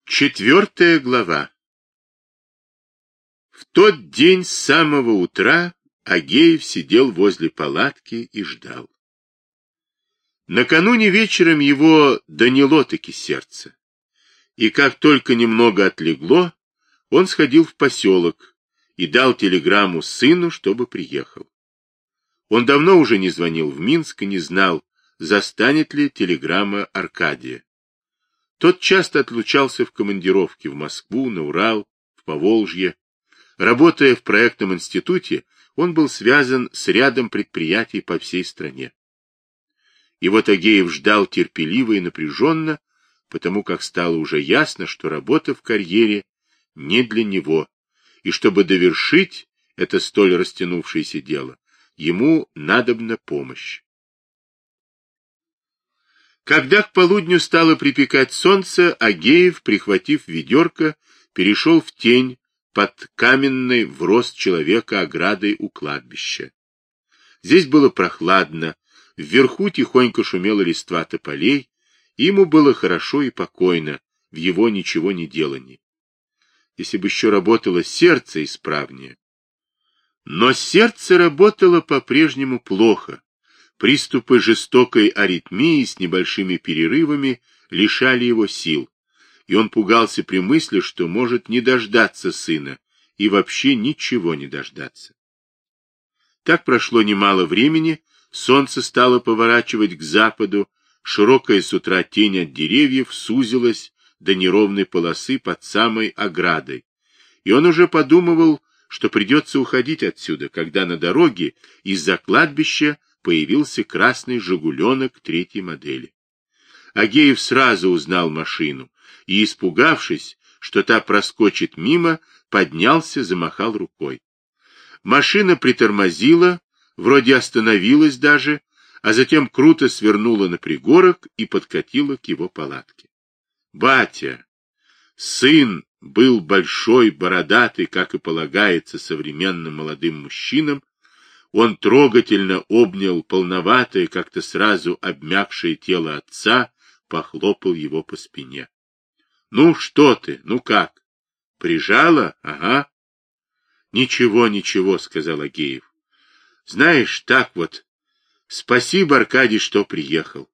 Четвертая глава. В тот день с самого утра Агеев сидел возле палатки и ждал. Накануне вечером его доняло-таки сердце, и как только немного отлегло, он сходил в поселок и дал телеграмму сыну, чтобы приехал. Он давно уже не звонил в Минск и не знал, застанет ли телеграмма Аркадия. Тот часто отлучался в командировки в Москву, на Урал, в Поволжье. Работая в проектном институте, он был связан с рядом предприятий по всей стране. И вот Агеев ждал терпеливо и напряженно, потому как стало уже ясно, что работа в карьере не для него, и чтобы довершить это столь растянувшееся дело, ему надобна помощь. Когда к полудню стало припекать солнце, Агеев, прихватив ведерко, перешел в тень под каменной в рост человека оградой у кладбища. Здесь было прохладно, вверху тихонько шумела листва тополей, и ему было хорошо и покойно в его ничего не делании. Если бы еще работало сердце исправнее. Но сердце работало по-прежнему плохо. Приступы жестокой аритмии с небольшими перерывами лишали его сил, и он пугался при мысли, что может не дождаться сына и вообще ничего не дождаться. Так прошло немало времени, солнце стало поворачивать к западу, широкая с утра тень от деревьев сузилась до неровной полосы под самой оградой, и он уже подумывал, что придется уходить отсюда, когда на дороге из-за кладбища появился красный «Жигуленок» третьей модели. Агеев сразу узнал машину и, испугавшись, что та проскочит мимо, поднялся, замахал рукой. Машина притормозила, вроде остановилась даже, а затем круто свернула на пригорок и подкатила к его палатке. «Батя!» Сын был большой, бородатый, как и полагается современным молодым мужчинам. Он трогательно обнял полноватое, как-то сразу обмякшее тело отца, похлопал его по спине. — Ну, что ты? Ну как? Прижала? Ага. — Ничего, ничего, — сказал Агеев. — Знаешь, так вот. Спасибо, Аркадий, что приехал.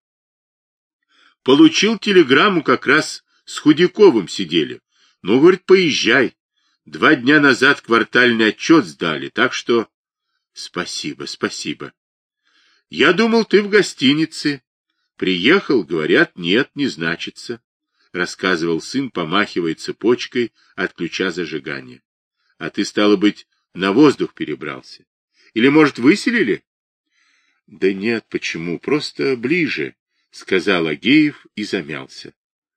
Получил телеграмму, как раз с Худяковым сидели. Ну, говорит, поезжай. 2 дня назад квартальный отчет сдали, так что... Спасибо, спасибо. Я думал, ты в гостинице. Приехал, говорят, нет, не значится, рассказывал сын, помахивая цепочкой от ключа зажигания. А ты, стало быть, на воздух перебрался? Или, может, выселили? Да нет, почему, просто ближе, сказал Агеев и замялся.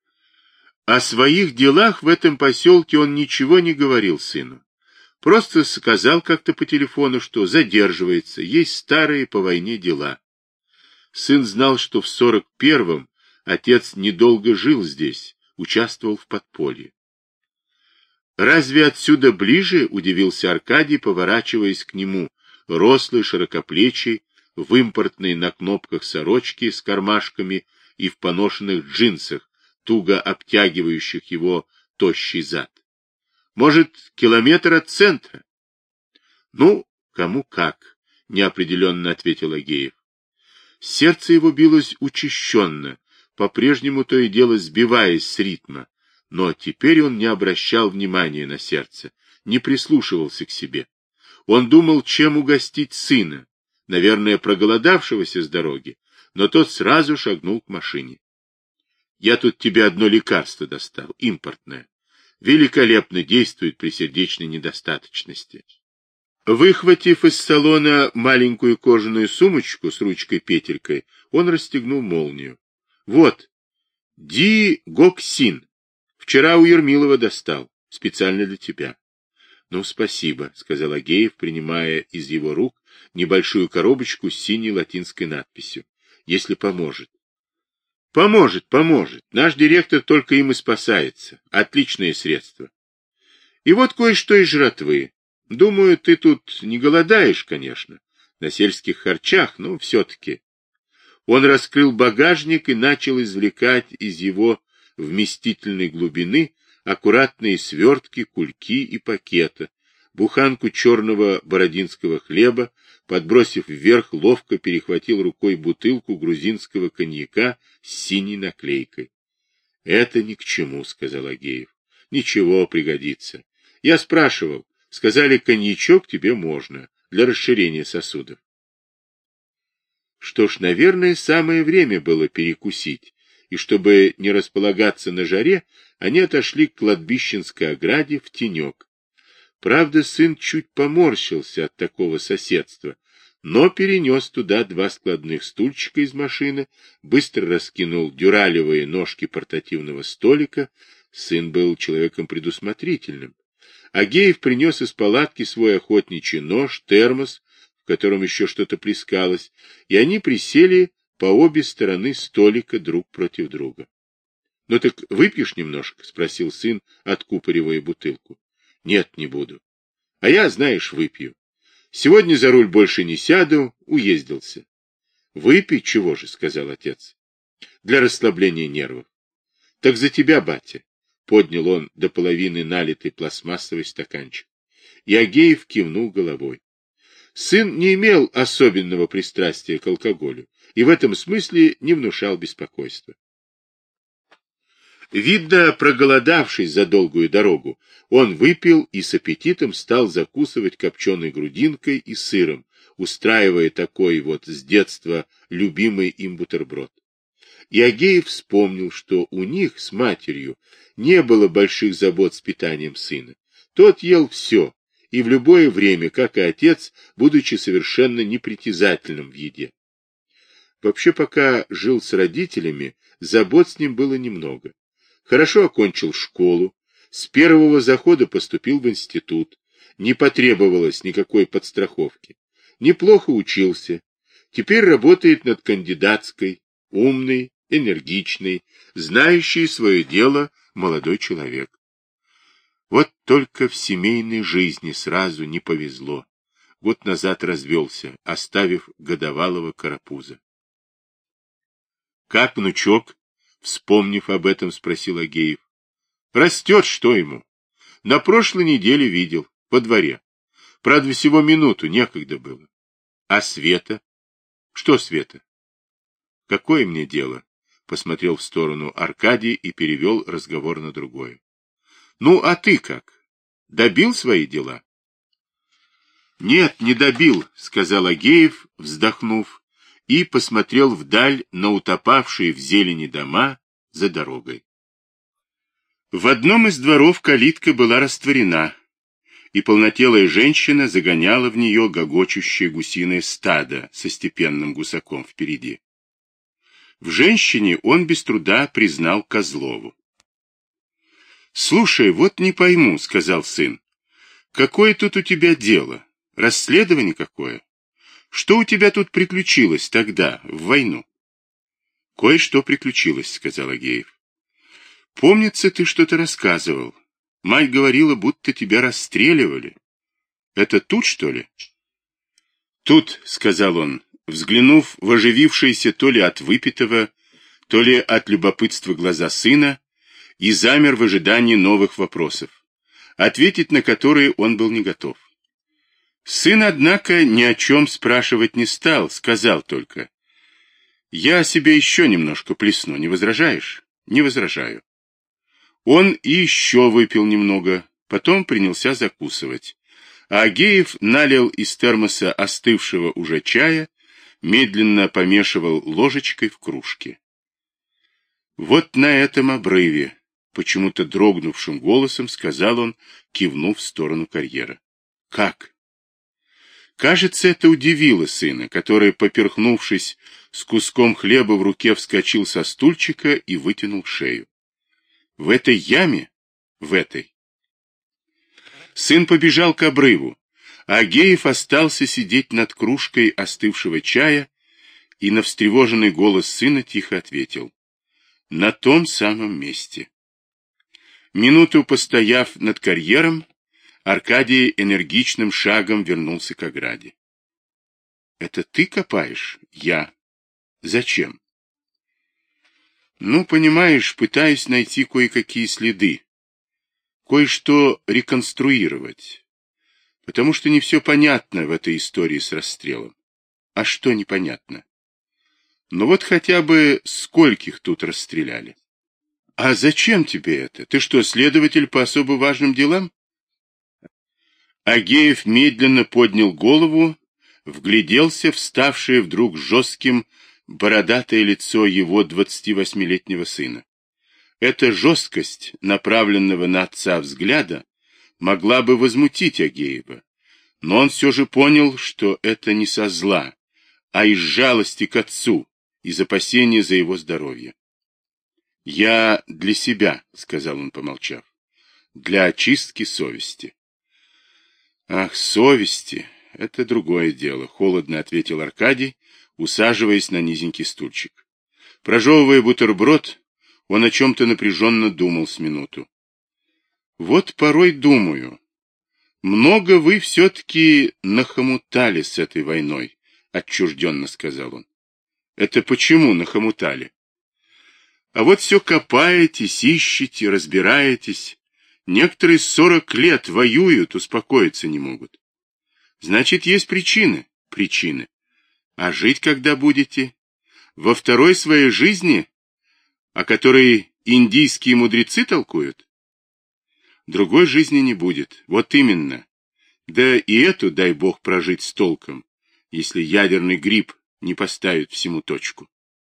О своих делах в этом поселке он ничего не говорил сыну. Просто сказал как-то по телефону, что задерживается, есть старые по войне дела. Сын знал, что в 41-м отец недолго жил здесь, участвовал в подполье. «Разве отсюда ближе?» — удивился Аркадий, поворачиваясь к нему, рослый, широкоплечий, в импортной на кнопках сорочке с кармашками и в поношенных джинсах, туго обтягивающих его тощий зад. Может, километр от центра? — Ну, кому как, — неопределенно ответил Агеев. Сердце его билось учащенно, по-прежнему то и дело сбиваясь с ритма, но теперь он не обращал внимания на сердце, не прислушивался к себе. Он думал, чем угостить сына, наверное, проголодавшегося с дороги, но тот сразу шагнул к машине. — Я тут тебе одно лекарство достал, импортное. Великолепно действует при сердечной недостаточности. Выхватив из салона маленькую кожаную сумочку с ручкой-петелькой, он расстегнул молнию. Вот, дигоксин. Вчера у Ермилова достал, специально для тебя. Ну, спасибо, сказал Агеев, принимая из его рук небольшую коробочку с синей латинской надписью. Если поможет. Поможет, поможет. Наш директор только им и спасается. Отличное средство. И вот кое-что из жратвы. Думаю, ты тут не голодаешь, конечно. На сельских харчах, но все-таки. Он раскрыл багажник и начал извлекать из его вместительной глубины аккуратные свертки, кульки и пакета, буханку черного бородинского хлеба, подбросив вверх, ловко перехватил рукой бутылку грузинского коньяка с синей наклейкой. — Это ни к чему, — сказал Агеев. — Ничего, пригодится. Я спрашивал, сказали, коньячок тебе можно, для расширения сосудов. Что ж, наверное, самое время было перекусить, и чтобы не располагаться на жаре, они отошли к кладбищенской ограде в тенек. Правда, сын чуть поморщился от такого соседства, но перенес туда 2 складных стульчика из машины, быстро раскинул дюралевые ножки портативного столика. Сын был человеком предусмотрительным. Агеев принес из палатки свой охотничий нож, термос, в котором еще что-то плескалось, и они присели по обе стороны столика друг против друга. — Ну так выпьешь немножко? — спросил сын, откупоривая бутылку. — Нет, не буду. — А я, знаешь, выпью. Сегодня за руль больше не сяду, уездился. — Выпей, чего же, — сказал отец. — Для расслабления нервов. — Так за тебя, батя. Поднял он до половины налитый пластмассовый стаканчик. И Агеев кивнул головой. Сын не имел особенного пристрастия к алкоголю и в этом смысле не внушал беспокойства. Видно, проголодавшись за долгую дорогу, он выпил и с аппетитом стал закусывать копченой грудинкой и сыром, устраивая такой вот с детства любимый им бутерброд. И Агеев вспомнил, что у них с матерью не было больших забот с питанием сына. Тот ел все, и в любое время, как и отец, будучи совершенно непритязательным в еде. Вообще, пока жил с родителями, забот с ним было немного. Хорошо окончил школу, с первого захода поступил в институт, не потребовалось никакой подстраховки. Неплохо учился, теперь работает над кандидатской, умный, энергичный, знающий свое дело молодой человек. Вот только в семейной жизни сразу не повезло. Год назад развелся, оставив годовалого карапуза. — Как внучок? — вспомнив об этом, спросил Агеев. — Растет, что ему? На прошлой неделе видел, по дворе. Правда, всего минуту, некогда было. — А Света? — Что Света? — Какое мне дело? — посмотрел в сторону Аркадий и перевел разговор на другое. — Ну, а ты как? Добил свои дела? — Нет, не добил, — сказал Агеев, вздохнув, и посмотрел вдаль на утопавшие в зелени дома за дорогой. В одном из дворов калитка была растворена, и полнотелая женщина загоняла в нее гогочущее гусиное стадо со степенным гусаком впереди. В женщине он без труда признал Козлову. — Слушай, вот не пойму, — сказал сын, — какое тут у тебя дело? Расследование какое? Что у тебя тут приключилось тогда, в войну? — Кое-что приключилось, — сказал Агеев. — Помнится, ты что-то рассказывал. Мать говорила, будто тебя расстреливали. Это тут, что ли? — Тут, — сказал он, взглянув в оживившиеся то ли от выпитого, то ли от любопытства глаза сына, и замер в ожидании новых вопросов, ответить на которые он был не готов. Сын, однако, ни о чем спрашивать не стал, сказал только: «Я себе еще немножко плесну, не возражаешь?» «Не возражаю». Он и еще выпил немного, потом принялся закусывать, а Агеев налил из термоса остывшего уже чая, медленно помешивал ложечкой в кружке. «Вот на этом обрыве», — почему-то дрогнувшим голосом сказал он, кивнув в сторону карьера. «Как?» Кажется, это удивило сына, который, поперхнувшись с куском хлеба в руке, вскочил со стульчика и вытянул шею. «В этой яме? В этой?» Сын побежал к обрыву, а Агеев остался сидеть над кружкой остывшего чая и на встревоженный голос сына тихо ответил: «На том самом месте». Минуту постояв над карьером, Аркадий энергичным шагом вернулся к ограде. — Это ты копаешь? — Я. — Зачем? — Ну, понимаешь, пытаюсь найти кое-какие следы. кое-что реконструировать, потому что не все понятно в этой истории с расстрелом. А что непонятно? Ну вот хотя бы скольких тут расстреляли. А зачем тебе это? Ты что, следователь по особо важным делам? Агеев медленно поднял голову, вгляделся в ставшее вдруг жестким бородатое лицо его 28-летнего сына. Эта жесткость, направленного на отца взгляда, могла бы возмутить Агеева, но он все же понял, что это не со зла, а из жалости к отцу, из опасения за его здоровье. «Я для себя», — сказал он, помолчав, — «для очистки совести». «Ах, совести, это другое дело», — холодно ответил Аркадий, усаживаясь на низенький стульчик. Прожевывая бутерброд, он о чем-то напряженно думал с минуту. «Вот порой думаю, много вы все-таки нахомутали с этой войной», — отчужденно сказал он. «Это почему нахомутали? А вот все копаетесь, ищете, разбираетесь. Некоторые 40 лет воюют, успокоиться не могут. Значит, есть причины. Причины. А жить когда будете? Во второй своей жизни, о которой индийские мудрецы толкуют? Другой жизни не будет. Вот именно. Да и эту, дай бог, прожить с толком, если ядерный гриб не поставит всему точку.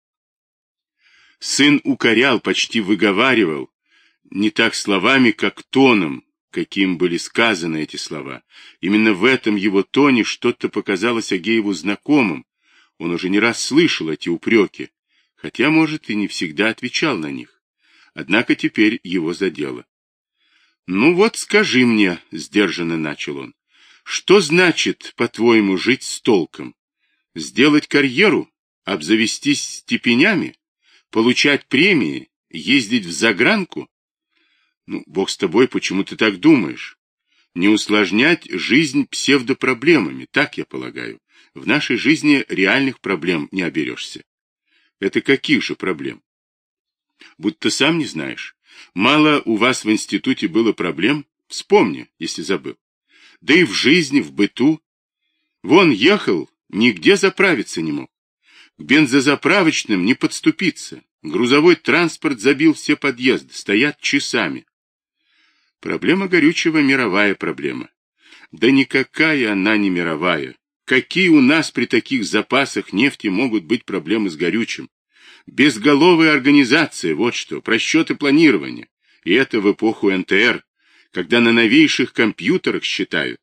Сын укорял, почти выговаривал, не так словами, как тоном, каким были сказаны эти слова. Именно в этом его тоне что-то показалось Агееву знакомым. Он уже не раз слышал эти упреки, хотя, может, и не всегда отвечал на них. Однако теперь его задело. «Ну вот скажи мне», — сдержанно начал он, — «что значит, по-твоему, жить с толком? Сделать карьеру? Обзавестись степенями? Получать премии? Ездить в загранку? Ну, бог с тобой, почему ты так думаешь? Не усложнять жизнь псевдопроблемами, так я полагаю. В нашей жизни реальных проблем не оберешься». «Это каких же проблем?» «Будто сам не знаешь. Мало у вас в институте было проблем? Вспомни, если забыл. Да и в жизни, в быту. Вон ехал, нигде заправиться не мог. К бензозаправочным не подступиться. Грузовой транспорт забил все подъезды, стоят часами. Проблема горючего — мировая проблема. Да никакая она не мировая. Какие у нас при таких запасах нефти могут быть проблемы с горючим? Безголовая организация, вот что, просчеты планирования. И это в эпоху НТР, когда на новейших компьютерах считают.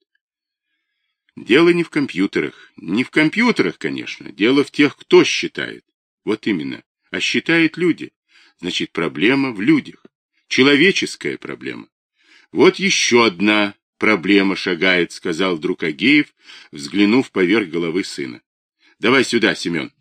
Дело не в компьютерах. Не в компьютерах, конечно. Дело в тех, кто считает. Вот именно. А считают люди. Значит, проблема в людях. Человеческая проблема. Вот еще одна проблема шагает, сказал вдруг Агеев, взглянув поверх головы сына. Давай сюда, Семен.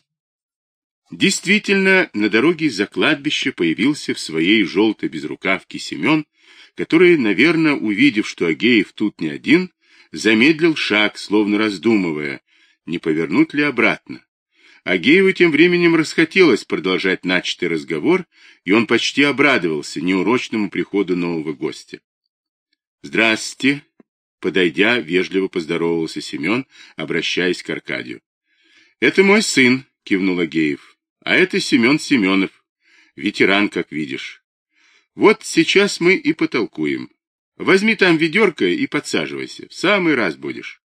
Действительно, на дороге из-за кладбища появился в своей желтой безрукавке Семен, который, наверное, увидев, что Агеев тут не один, замедлил шаг, словно раздумывая, не повернуть ли обратно. Агееву тем временем расхотелось продолжать начатый разговор, и он почти обрадовался неурочному приходу нового гостя. «Здравствуйте!» — подойдя, вежливо поздоровался Семен, обращаясь к Аркадию. «Это мой сын», — кивнул Агеев. «А это Семен Семенов, ветеран, как видишь. Вот сейчас мы и потолкуем. Возьми там ведерко и подсаживайся, в самый раз будешь».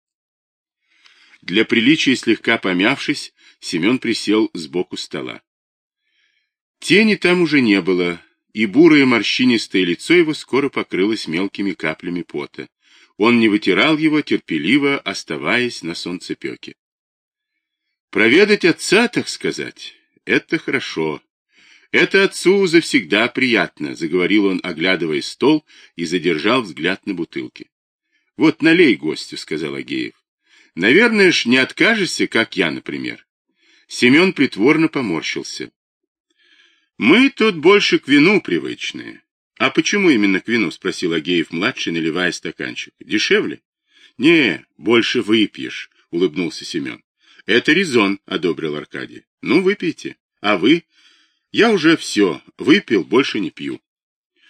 Для приличия слегка помявшись, Семен присел сбоку стола. Тени там уже не было, и бурое морщинистое лицо его скоро покрылось мелкими каплями пота. Он не вытирал его, терпеливо оставаясь на солнцепеке. «Проведать отца, так сказать, это хорошо. Это отцу завсегда приятно», — заговорил он, оглядывая стол, и задержал взгляд на бутылки. «Вот налей гостю», — сказал Агеев. «Наверное ж не откажешься, как я, например». Семен притворно поморщился. «Мы тут больше к вину привычные». «А почему именно к вину?» — спросил Агеев-младший, наливая стаканчик. «Дешевле?» «Не, больше выпьешь», — улыбнулся Семен. «Это резон», — одобрил Аркадий. «Ну, выпейте. А вы?» «Я уже все. Выпил, больше не пью».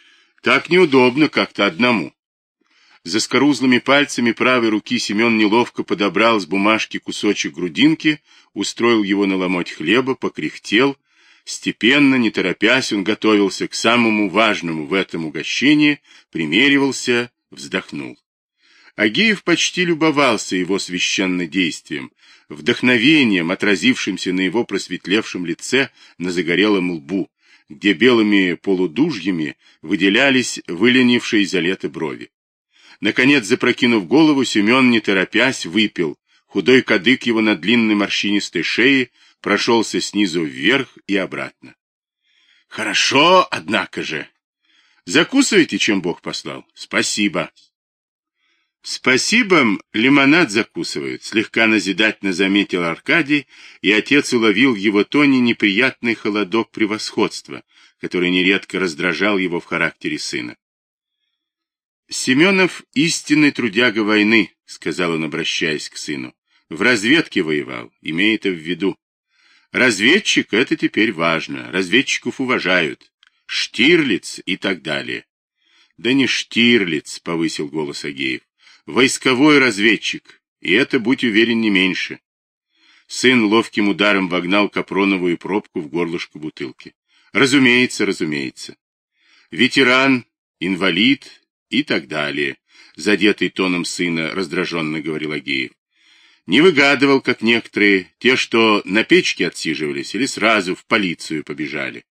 Так неудобно как-то одному. Заскорузлыми пальцами правой руки Семен неловко подобрал с бумажки кусочек грудинки, устроил его на ломоть хлеба, покряхтел. Степенно, не торопясь, он готовился к самому важному в этом угощении, примеривался, вздохнул. Агеев почти любовался его священнодействием, вдохновением, отразившимся на его просветлевшем лице, на загорелом лбу, где белыми полудужьями выделялись выленившие за лето брови. Наконец, запрокинув голову, Семен, не торопясь, выпил. Худой кадык его на длинной морщинистой шее прошелся снизу вверх и обратно. Хорошо, однако же. Закусывайте, чем Бог послал. Спасибо. Спасибо, лимонад закусывают, слегка назидательно заметил Аркадий, и отец уловил в его тоне неприятный холодок превосходства, который нередко раздражал его в характере сына. Семенов истинный трудяга войны, сказал он, обращаясь к сыну. В разведке воевал, имея это в виду. Разведчик — это теперь важно, разведчиков уважают. Штирлиц и так далее. Да не Штирлиц, повысил голос Агеев. Войсковой разведчик, и это, будь уверен, не меньше. Сын ловким ударом вогнал капроновую пробку в горлышко бутылки. Разумеется, разумеется. Ветеран, инвалид и так далее, задетый тоном сына, раздраженно говорил Агеев. Не выгадывал, как некоторые, те, что на печке отсиживались или сразу в полицию побежали.